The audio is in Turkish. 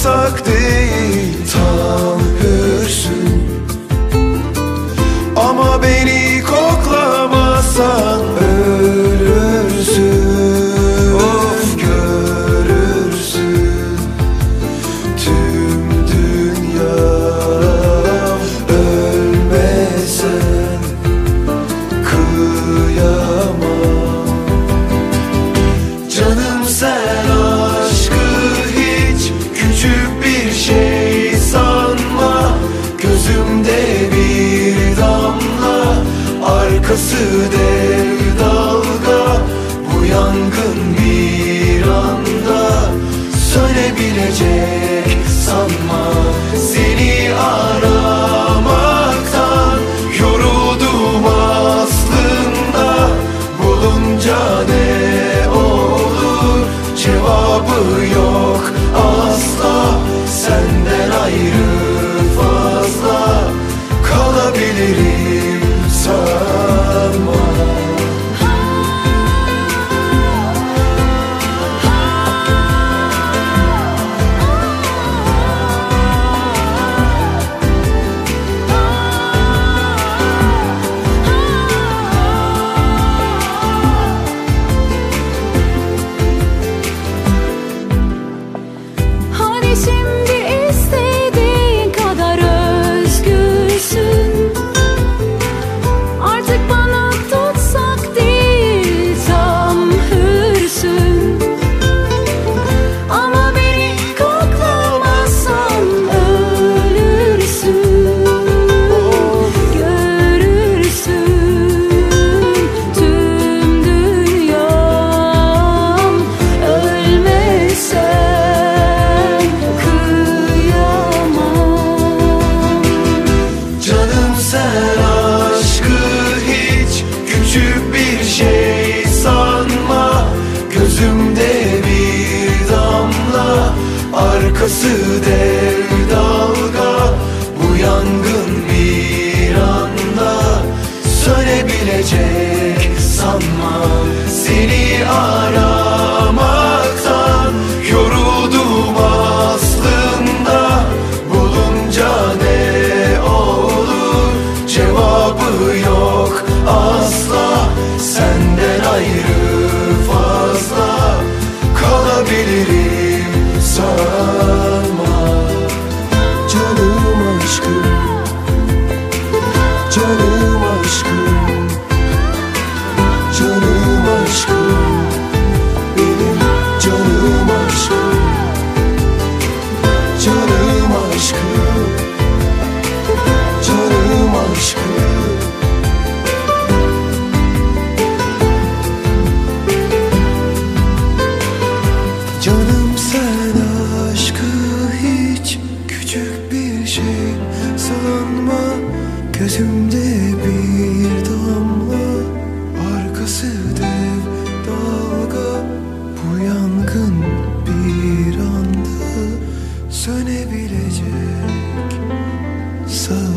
tutsak değil, tam hürsün. Ama beni koklamazsan ölürsün. Of, görürsün tüm dünya. Ölmesen kıyamam. Canım, sen aşkı hiç küçük bir şey sanma. Gözümde bir damla, arkası dev dalga. Bu yangın bir anda sönebilecek sanma. Seni aramaktan yoruldum aslında. Bulunca ne olur, cevabı yok asla. Senden ayrı fazla kalabilirim sanma. Hani şimdi istediğin kadar özgürsün. Artık bana tutsak değil, tam hürsün. Ama beni koklamazsan ölürsün. Görürsün tüm dünyam. Ölmesen kıyamam. Canım, sen aşkı hiç küçük bir şey sanma. Gözümde bir damla, arkası dev dalga. Bu yangın bir anda sönebilecek sanma. Seni aramaktan yoruldum aslında. Bulunca ne olur, cevabı yok asla. Senden ayrı fazla kalabilirim sanma. Canım aşkım, canım aşkım, canım aşkım, benim canım aşkım, canım aşkım, canım aşkım. Canım, sen aşkı hiç küçük bir şey sanma. Gözümde bir damla, arkası dev dalga. Bu yangın bir anda sönebilecek sanma.